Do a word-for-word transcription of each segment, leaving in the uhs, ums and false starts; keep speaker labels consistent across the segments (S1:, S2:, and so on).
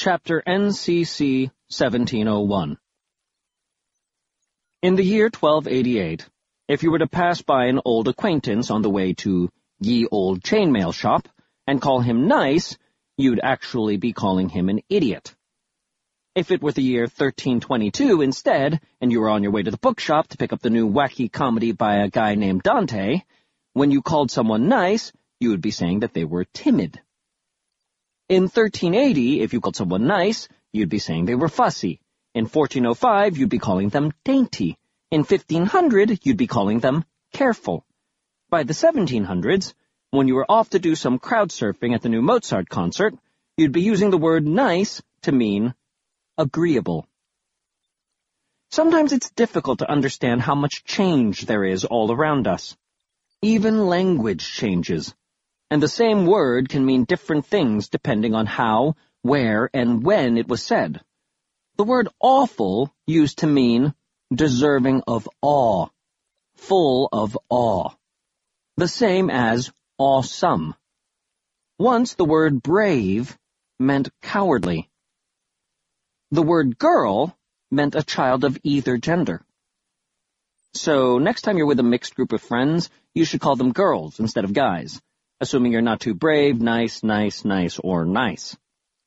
S1: Chapter N C C seventeen oh one. In the year twelve eighty-eight, if you were to pass by an old acquaintance on the way to ye old chainmail shop and call him nice, you'd actually be calling him an idiot. If it were the year thirteen twenty-two instead, and you were on your way to the bookshop to pick up the new wacky comedy by a guy named Dante, when you called someone nice, you would be saying that they were timid. In thirteen eighty, if you called someone nice, you'd be saying they were fussy. In fourteen oh five, you'd be calling them dainty. In fifteen hundred, you'd be calling them careful. By the seventeen hundreds, when you were off to do some crowd surfing at the new Mozart concert, you'd be using the word nice to mean agreeable. Sometimes it's difficult to understand how much change there is all around us. Even language changes. And the same word can mean different things depending on how, where, and when it was said. The word awful used to mean deserving of awe, full of awe. The same as awesome. Once the word brave meant cowardly. The word girl meant a child of either gender. So next time you're with a mixed group of friends, you should call them girls instead of guys, assuming you're not too brave, nice, nice, nice, or nice.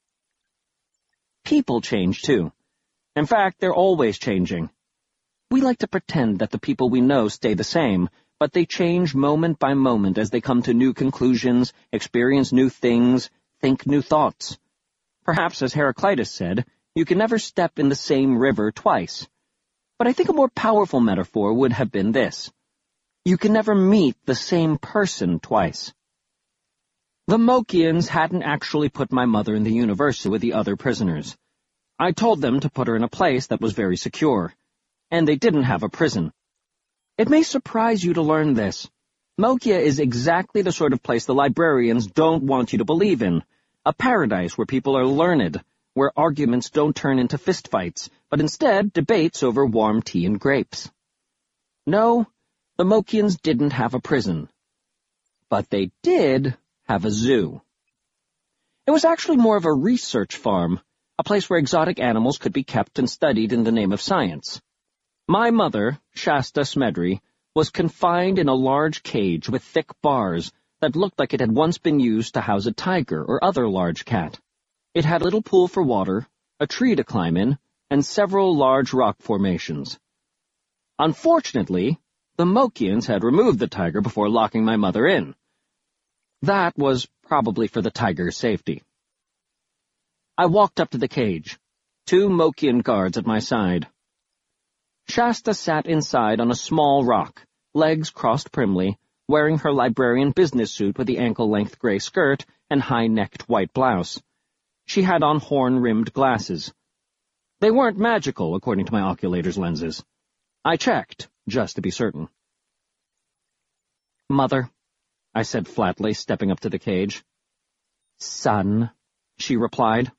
S1: People change, too. In fact, they're always changing. We like to pretend that the people we know stay the same, but they change moment by moment as they come to new conclusions, experience new things, think new thoughts. Perhaps, as Heraclitus said, you can never step in the same river twice. But I think a more powerful metaphor would have been this. You can never meet the same person twice. The Mokians hadn't actually put my mother in the university with the other prisoners. I told them to put her in a place that was very secure, and they didn't have a prison. It may surprise you to learn this. Mokia is exactly the sort of place the librarians don't want you to believe in, a paradise where people are learned, where arguments don't turn into fistfights, but instead debates over warm tea and grapes. No, the Mokians didn't have a prison, but they did have a zoo. It was actually more of a research farm, a place where exotic animals could be kept and studied in the name of science. My mother, Shasta Smedry, was confined in a large cage with thick bars that looked like it had once been used to house a tiger or other large cat. It had a little pool for water, a tree to climb in, and several large rock formations. Unfortunately, the Mokians had removed the tiger before locking my mother in. That was probably for the tiger's safety. I walked up to the cage, two Mokian guards at my side. Shasta sat inside on a small rock, legs crossed primly, wearing her librarian business suit with the ankle-length gray skirt and high-necked white blouse. She had on horn-rimmed glasses. They weren't magical, according to my oculator's lenses. I checked, just to be certain. "Mother," I said flatly, stepping up to the cage. "Son," she replied.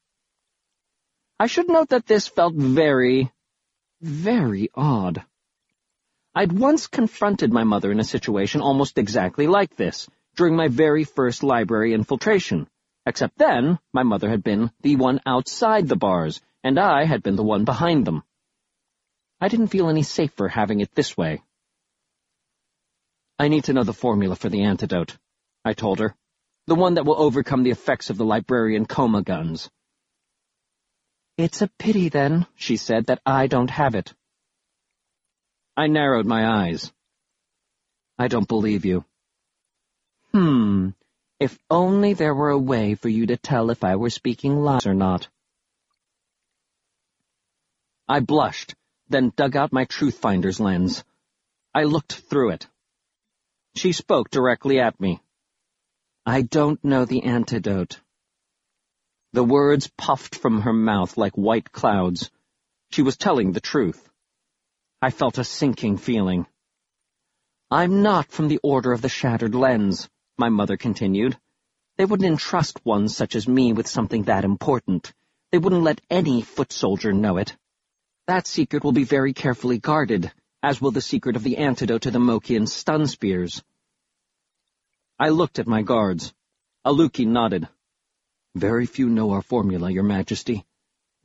S1: I should note that this felt very, very odd. I'd once confronted my mother in a situation almost exactly like this, during my very first library infiltration, except then my mother had been the one outside the bars, and I had been the one behind them. I didn't feel any safer having it this way. "I need to know the formula for the antidote," I told her, "the one that will overcome the effects of the librarian coma guns." "It's a pity, then," she said, "that I don't have it." I narrowed my eyes. "I don't believe you." Hmm, if only there were a way for you to tell if I were speaking lies or not." I blushed, then dug out my truth-finder's lens. I looked through it. She spoke directly at me. "I don't know the antidote." The words puffed from her mouth like white clouds. She was telling the truth. I felt a sinking feeling. "I'm not from the Order of the Shattered Lens," my mother continued. "They wouldn't entrust one such as me with something that important. They wouldn't let any foot soldier know it. That secret will be very carefully guarded, as will the secret of the antidote to the Mokian stun spears." I looked at my guards. Aluki nodded. "Very few know our formula, Your Majesty.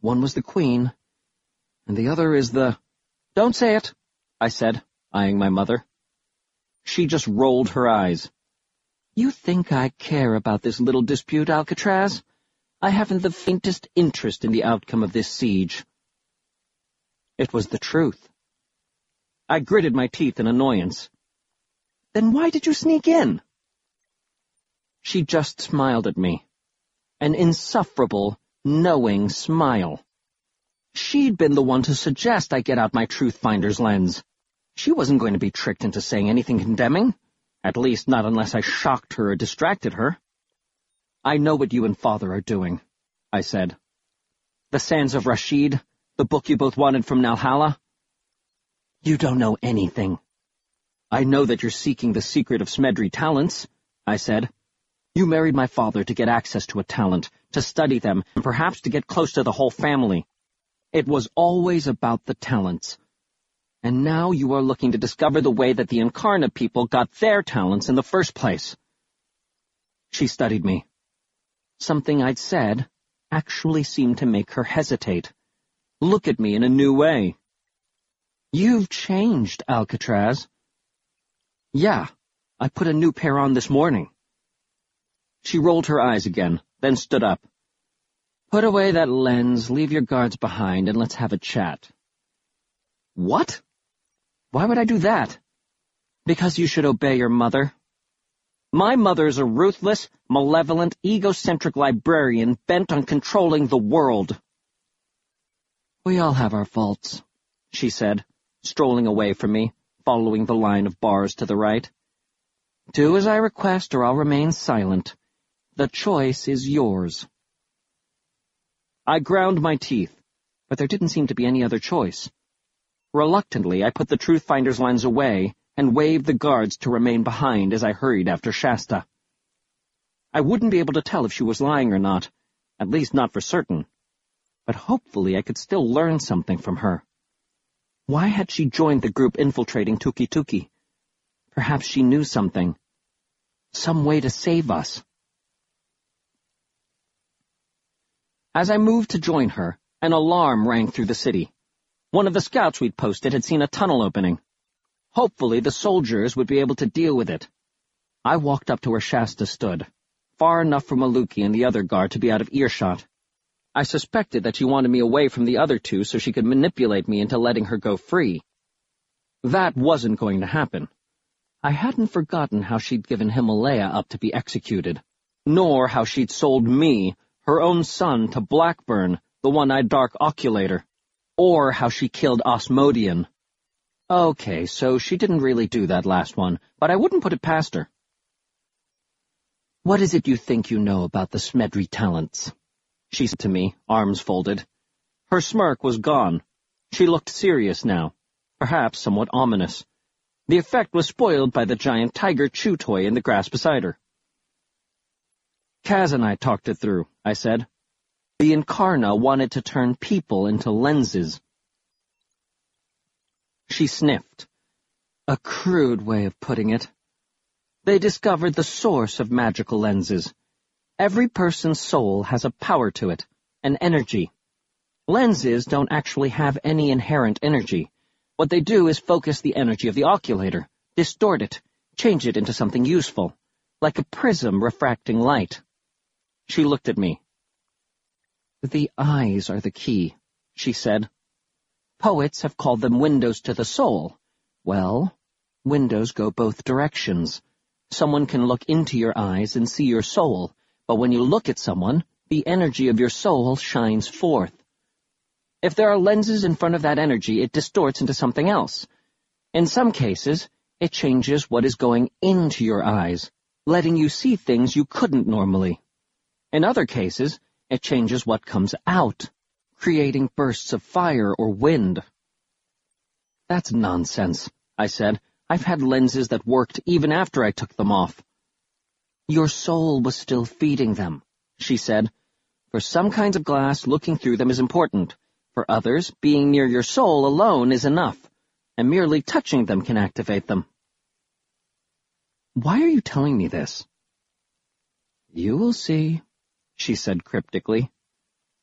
S1: One was the queen, and the other is the— Don't say it, I said, eyeing my mother. She just rolled her eyes. You think I care about this little dispute, Alcatraz? I haven't the faintest interest in the outcome of this siege. It was the truth. I gritted my teeth in annoyance. Then why did you sneak in? She just smiled at me. An insufferable, knowing smile. She'd been the one to suggest I get out my truth-finder's lens. She wasn't going to be tricked into saying anything condemning, at least not unless I shocked her or distracted her. I know what you and Father are doing, I said. The Sands of Rashid, the book you both wanted from Nalhala? You don't know anything. I know that you're seeking the secret of Smedri talents, I said. You married my father to get access to a talent, to study them, and perhaps to get close to the whole family. It was always about the talents. And now you are looking to discover the way that the Incarna people got their talents in the first place. She studied me. Something I'd said actually seemed to make her hesitate, look at me in a new way. You've changed, Alcatraz. Yeah, I put a new pair on this morning. She rolled her eyes again, then stood up. Put away that lens, leave your guards behind, and let's have a chat. What? Why would I do that? Because you should obey your mother. My mother's a ruthless, malevolent, egocentric librarian bent on controlling the world. We all have our faults, she said, strolling away from me, following the line of bars to the right. Do as I request or I'll remain silent. The choice is yours. I ground my teeth, but there didn't seem to be any other choice. Reluctantly, I put the Truth-Finder's lens away and waved the guards to remain behind as I hurried after Shasta. I wouldn't be able to tell if she was lying or not, at least not for certain, but hopefully I could still learn something from her. Why had she joined the group infiltrating Tuki Tuki? Perhaps she knew something. Some way to save us. As I moved to join her, an alarm rang through the city. One of the scouts we'd posted had seen a tunnel opening. Hopefully the soldiers would be able to deal with it. I walked up to where Shasta stood, far enough from Maluki and the other guard to be out of earshot. I suspected that she wanted me away from the other two so she could manipulate me into letting her go free. That wasn't going to happen. I hadn't forgotten how she'd given Himalaya up to be executed, nor how she'd sold me, her own son, to Blackburn, the one-eyed dark oculator, or how she killed Osmodian. Okay, so she didn't really do that last one, but I wouldn't put it past her. What is it you think you know about the Smedri talents? She said to me, arms folded. Her smirk was gone. She looked serious now, perhaps somewhat ominous. The effect was spoiled by the giant tiger chew toy in the grass beside her. Kaz and I talked it through, I said. The Incarna wanted to turn people into lenses. She sniffed. A crude way of putting it. They discovered the source of magical lenses. Every person's soul has a power to it, an energy. Lenses don't actually have any inherent energy. What they do is focus the energy of the oculator, distort it, change it into something useful, like a prism refracting light. She looked at me. The eyes are the key, she said. Poets have called them windows to the soul. Well, windows go both directions. Someone can look into your eyes and see your soul, but when you look at someone, the energy of your soul shines forth. If there are lenses in front of that energy, it distorts into something else. In some cases, it changes what is going into your eyes, letting you see things you couldn't normally. In other cases, it changes what comes out, creating bursts of fire or wind. That's nonsense, I said. I've had lenses that worked even after I took them off. Your soul was still feeding them, she said. For some kinds of glass, looking through them is important. For others, being near your soul alone is enough, and merely touching them can activate them. Why are you telling me this? You will see, she said cryptically.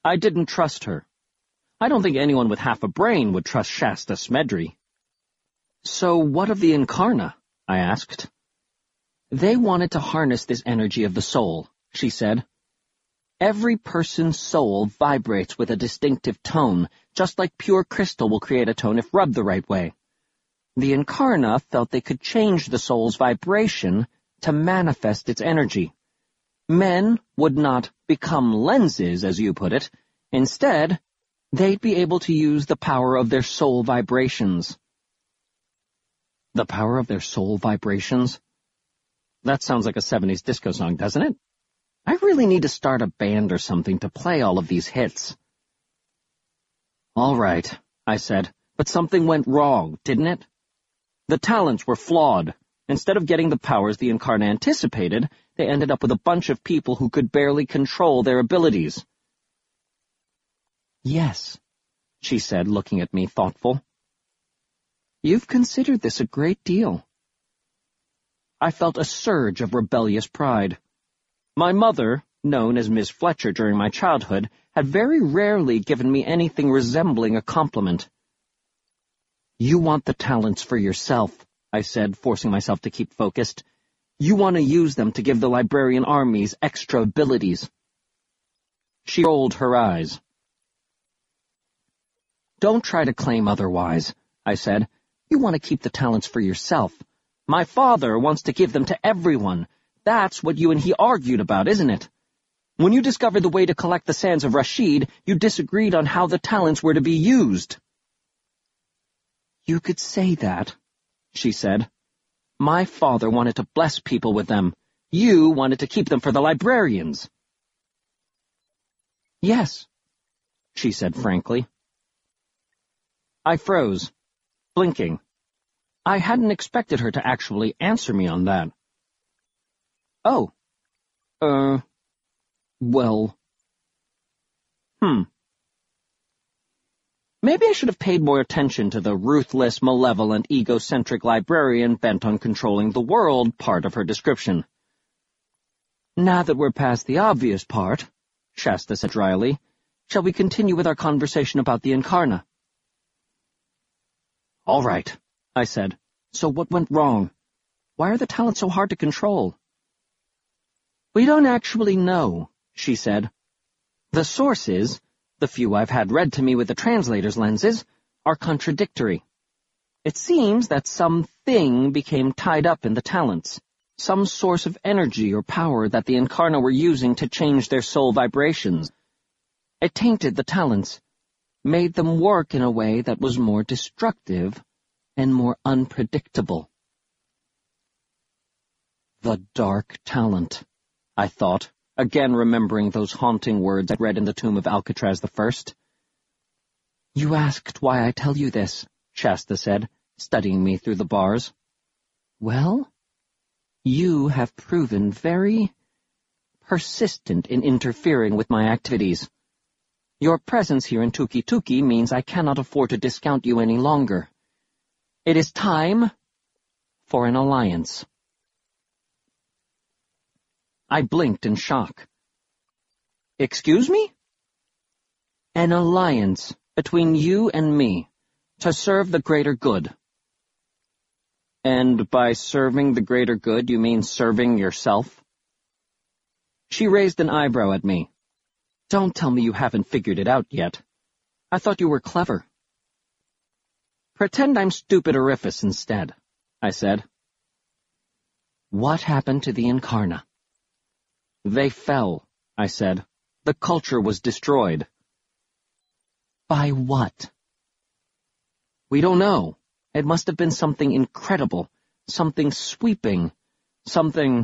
S1: I didn't trust her. I don't think anyone with half a brain would trust Shasta Smedry. So what of the Incarna? I asked. They wanted to harness this energy of the soul, she said. Every person's soul vibrates with a distinctive tone, just like pure crystal will create a tone if rubbed the right way. The Incarna felt they could change the soul's vibration to manifest its energy. Men would not become lenses, as you put it. Instead, they'd be able to use the power of their soul vibrations. The power of their soul vibrations? That sounds like a seventies disco song, doesn't it? I really need to start a band or something to play all of these hits. All right, I said, but something went wrong, didn't it? The talents were flawed. Instead of getting the powers the Incarna anticipated, they ended up with a bunch of people who could barely control their abilities. Yes, she said, looking at me thoughtful. You've considered this a great deal. I felt a surge of rebellious pride. My mother, known as Miss Fletcher during my childhood, had very rarely given me anything resembling a compliment. You want the talents for yourself, I said, forcing myself to keep focused. You want to use them to give the librarian armies extra abilities. She rolled her eyes. Don't try to claim otherwise, I said. You want to keep the talents for yourself. My father wants to give them to everyone. That's what you and he argued about, isn't it? When you discovered the way to collect the sands of Rashid, you disagreed on how the talents were to be used. You could say that, she said. My father wanted to bless people with them. You wanted to keep them for the librarians. Yes, she said frankly. I froze, blinking. I hadn't expected her to actually answer me on that. Oh, uh, well, hmm. Maybe I should have paid more attention to the ruthless, malevolent, egocentric librarian bent on controlling the world part of her description. Now that we're past the obvious part, Shasta said dryly, shall we continue with our conversation about the Incarna? All right, I said. So what went wrong? Why are the talents so hard to control? We don't actually know, she said. The sources, the few I've had read to me with the translator's lenses, are contradictory. It seems that something became tied up in the talents, some source of energy or power that the Incarna were using to change their soul vibrations. It tainted the talents, made them work in a way that was more destructive and more unpredictable. The dark talent, I thought, again remembering those haunting words I'd read in the tomb of Alcatraz the First. You asked why I tell you this, Shasta said, studying me through the bars. Well, you have proven very persistent in interfering with my activities. Your presence here in Tuki Tuki means I cannot afford to discount you any longer. It is time for an alliance. I blinked in shock. Excuse me? An alliance between you and me, to serve the greater good. And by serving the greater good, you mean serving yourself? She raised an eyebrow at me. Don't tell me you haven't figured it out yet. I thought you were clever. Pretend I'm stupid Orifice instead, I said. What happened to the Incarna? They fell, I said. The culture was destroyed. By what? We don't know. It must have been something incredible, something sweeping, something...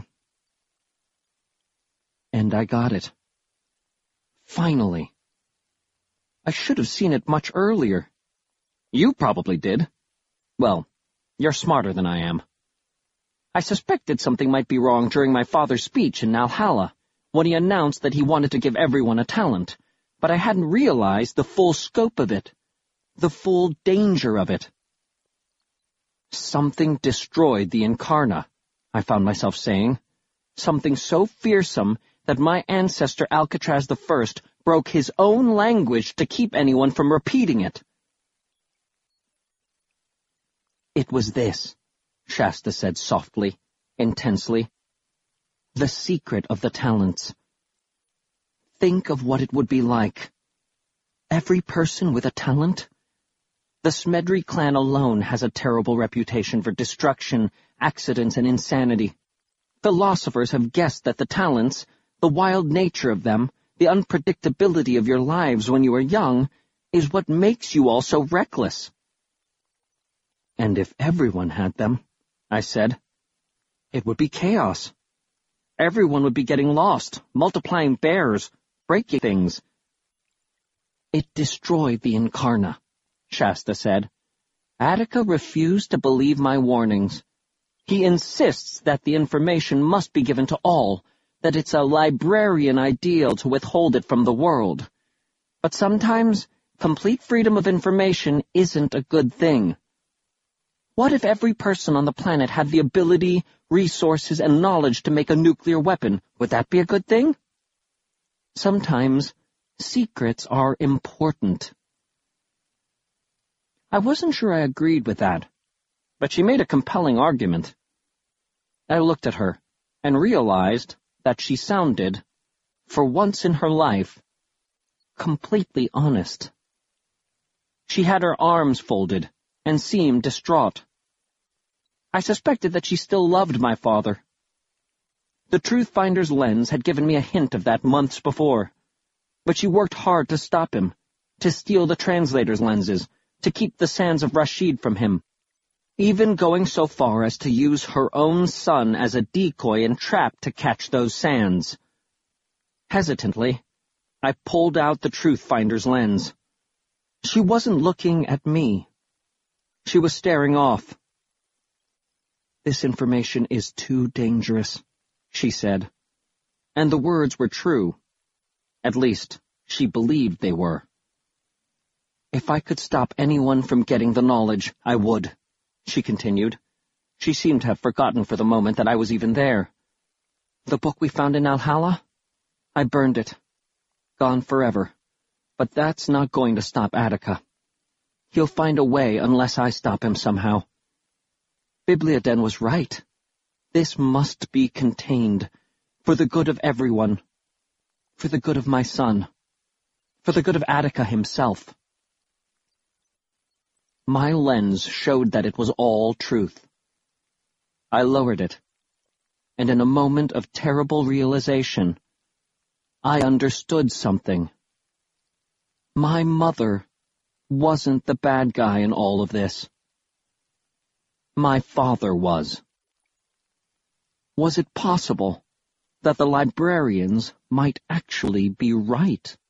S1: And I got it. Finally. I should have seen it much earlier. You probably did. Well, you're smarter than I am. I suspected something might be wrong during my father's speech in Nalhala, when he announced that he wanted to give everyone a talent, but I hadn't realized the full scope of it, the full danger of it. Something destroyed the Incarna, I found myself saying. Something so fearsome that my ancestor Alcatraz the First broke his own language to keep anyone from repeating it. It was this, Shasta said softly, intensely. The secret of the talents. Think of what it would be like. Every person with a talent? The Smedry clan alone has a terrible reputation for destruction, accidents, and insanity. Philosophers have guessed that the talents, the wild nature of them, the unpredictability of your lives when you are young, is what makes you all so reckless. And if everyone had them, I said, it would be chaos. Everyone would be getting lost, multiplying bears, breaking things. It destroyed the Incarna, Shasta said. Attica refused to believe my warnings. He insists that the information must be given to all, that it's a librarian ideal to withhold it from the world. But sometimes, complete freedom of information isn't a good thing. What if every person on the planet had the ability, resources, and knowledge to make a nuclear weapon? Would that be a good thing? Sometimes, secrets are important. I wasn't sure I agreed with that, but she made a compelling argument. I looked at her and realized that she sounded, for once in her life, completely honest. She had her arms folded and seemed distraught. I suspected that she still loved my father. The Truthfinder's lens had given me a hint of that months before, but she worked hard to stop him, to steal the translator's lenses, to keep the sands of Rashid from him, even going so far as to use her own son as a decoy and trap to catch those sands. Hesitantly, I pulled out the Truthfinder's lens. She wasn't looking at me. She was staring off. This information is too dangerous, she said. And the words were true. At least, she believed they were. If I could stop anyone from getting the knowledge, I would, she continued. She seemed to have forgotten for the moment that I was even there. The book we found in Alhalla? I burned it. Gone forever. But that's not going to stop Attica. He'll find a way unless I stop him somehow. Bibliaden was right. This must be contained, for the good of everyone, for the good of my son, for the good of Attica himself. My lens showed that it was all truth. I lowered it, and in a moment of terrible realization, I understood something. My mother wasn't the bad guy in all of this. My father was. Was it possible that the librarians might actually be right?